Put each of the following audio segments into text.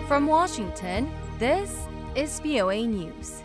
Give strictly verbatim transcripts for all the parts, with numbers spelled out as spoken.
From Washington, this is V O A News.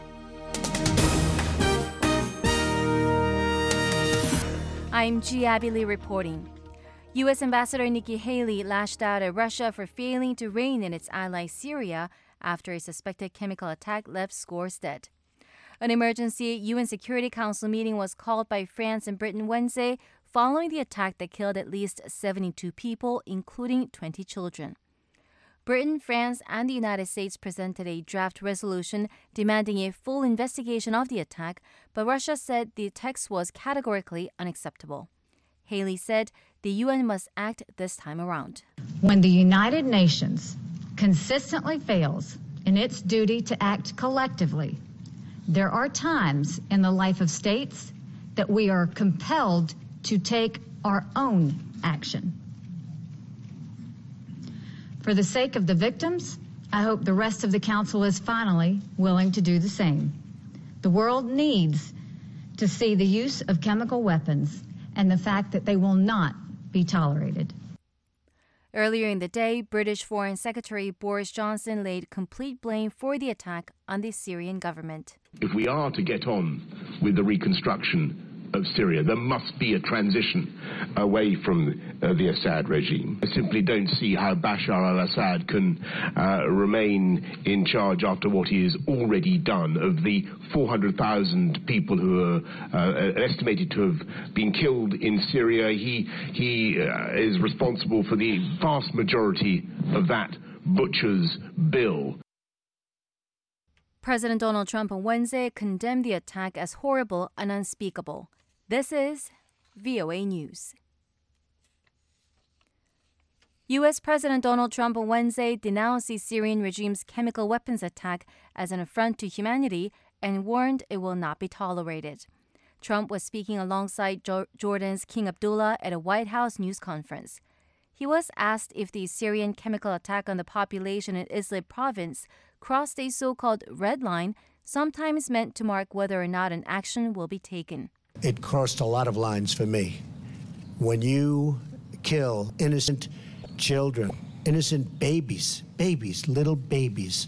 I'm G. Abby Lee reporting. U S. Ambassador Nikki Haley lashed out at Russia for failing to rein in its ally Syria after a suspected chemical attack left scores dead. An emergency U N Security Council meeting was called by France and Britain Wednesday following the attack that killed at least seventy-two people, including twenty children. Britain, France, and the United States presented a draft resolution demanding a full investigation of the attack, but Russia said the text was categorically unacceptable. Haley said the U N must act this time around. When the United Nations consistently fails in its duty to act collectively, there are times in the life of states that we are compelled to take our own action. For the sake of the victims, I hope the rest of the Council is finally willing to do the same. The world needs to see the use of chemical weapons and the fact that they will not be tolerated. Earlier in the day, British Foreign Secretary Boris Johnson laid complete blame for the attack on the Syrian government. If we are to get on with the reconstruction of Syria, there must be a transition away from uh, the Assad regime. I simply don't see how Bashar al-Assad can uh, remain in charge after what he has already done. Of the four hundred thousand people who are uh, estimated to have been killed in Syria, he, he uh, is responsible for the vast majority of that butcher's bill. President Donald Trump on Wednesday condemned the attack as horrible and unspeakable. This is V O A News. U S. President Donald Trump on Wednesday denounced the Syrian regime's chemical weapons attack as an affront to humanity and warned it will not be tolerated. Trump was speaking alongside jo- Jordan's King Abdullah at a White House news conference. He was asked if the Syrian chemical attack on the population in Idlib province crossed a so-called red line, sometimes meant to mark whether or not an action will be taken. It crossed a lot of lines for me. When you kill innocent children, innocent babies, babies, little babies,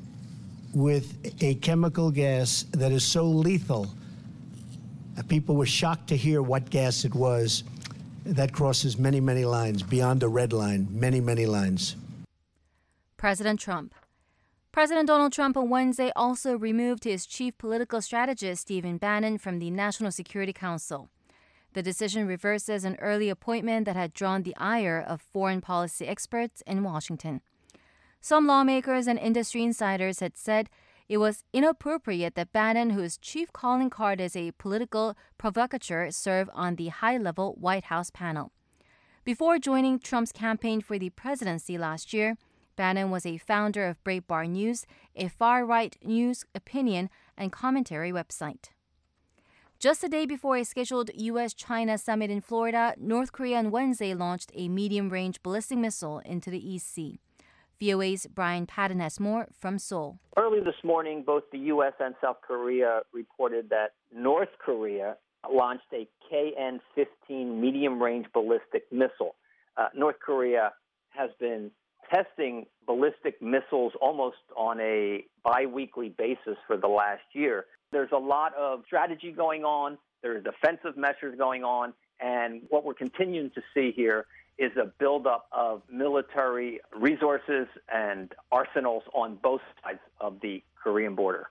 with a chemical gas that is so lethal, people were shocked to hear what gas it was. That crosses many, many lines, beyond a red line, many, many lines. President Trump. President Donald Trump on Wednesday also removed his chief political strategist, Stephen Bannon, from the National Security Council. The decision reverses an early appointment that had drawn the ire of foreign policy experts in Washington. Some lawmakers and industry insiders had said it was inappropriate that Bannon, whose chief calling card is a political provocateur, serve on the high-level White House panel. Before joining Trump's campaign for the presidency last year, Bannon was a founder of Breitbart News, a far-right news, opinion, and commentary website. Just a day before a scheduled U S China summit in Florida, North Korea on Wednesday launched a medium-range ballistic missile into the East Sea. V O A's Brian Patton has more from Seoul. Early this morning, both the U S and South Korea reported that North Korea launched a K N fifteen medium-range ballistic missile. Uh, North Korea has been testing ballistic missiles almost on a bi-weekly basis for the last year. There's a lot of strategy going on. There's defensive measures going on. And what we're continuing to see here is a buildup of military resources and arsenals on both sides of the Korean border.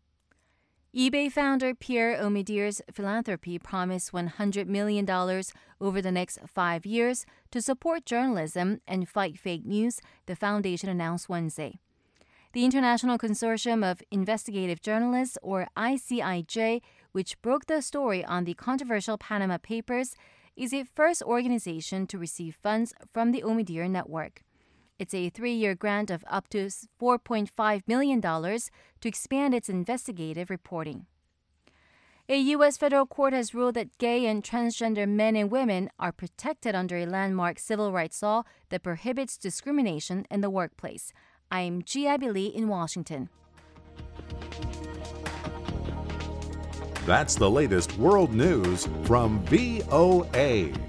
eBay founder Pierre Omidyar's philanthropy promised one hundred million dollars over the next five years to support journalism and fight fake news, the foundation announced Wednesday. The International Consortium of Investigative Journalists, or I C I J, which broke the story on the controversial Panama Papers, is the first organization to receive funds from the Omidyar network. It's a three-year grant of up to four point five million dollars to expand its investigative reporting. A U S federal court has ruled that gay and transgender men and women are protected under a landmark civil rights law that prohibits discrimination in the workplace. I'm G. Abby Lee in Washington. That's the latest world news from V O A.